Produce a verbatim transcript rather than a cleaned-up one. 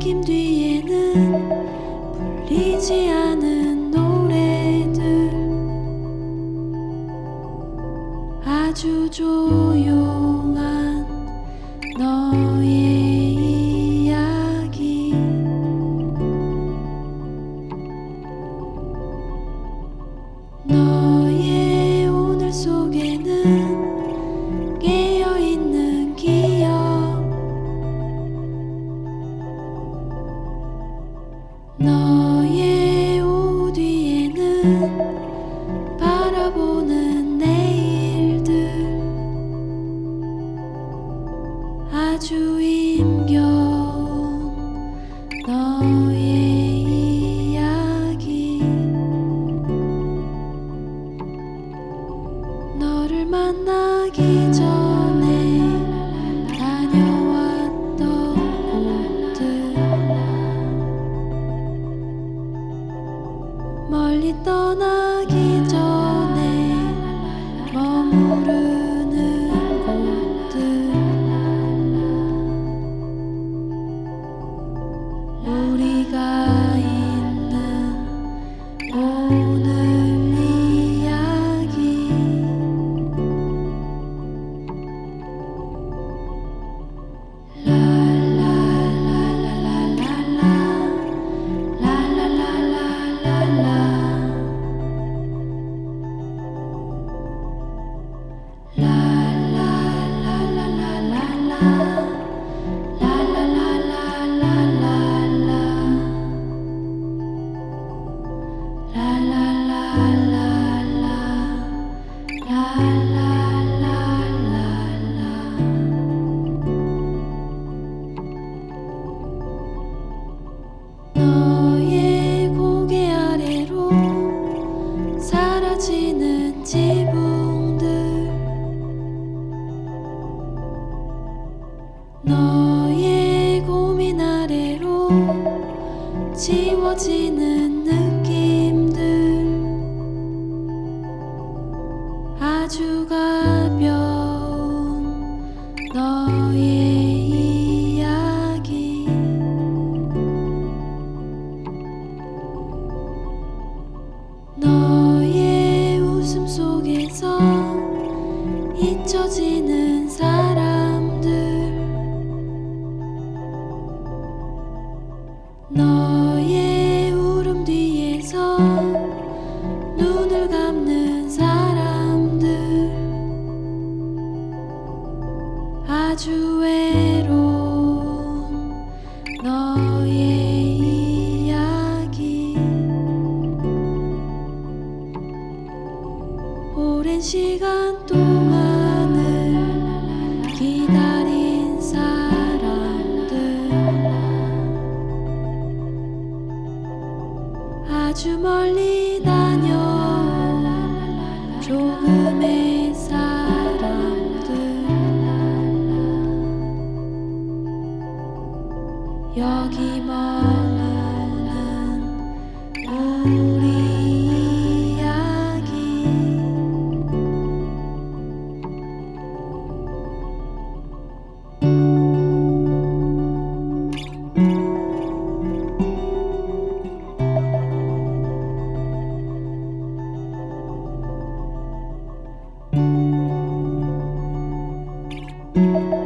느낌 뒤에는 풀리지 않은 노래들, 아주 조용한 너의 이야기. 너의 오늘 속에는 깨어있는 기억, 너의 오후 뒤에는 바라보는 내일들, 아주 힘겨운 너의 이야기. 너를 만나기 전에 다녀왔던 곳들, 멀리 떠나기 전에 머무르는 곳들, 우리가 있는 오늘 이야기. 너의 고개 아래로 사라지는 지붕들, 너의 고민 아래로 지워지는 느낌들, 아주 가벼운 너의 이야기. 너의 웃음 속에서 잊혀지는 사람들, 너의 울음 뒤에서 눈을 감는 사람들, 아주 외로운 너의 이야기. 오랜 시간 동안을 기다린 사람들, 아주 멀리 다녀온 조금의 사람들, 여기 머무는 우리 이야기. thank you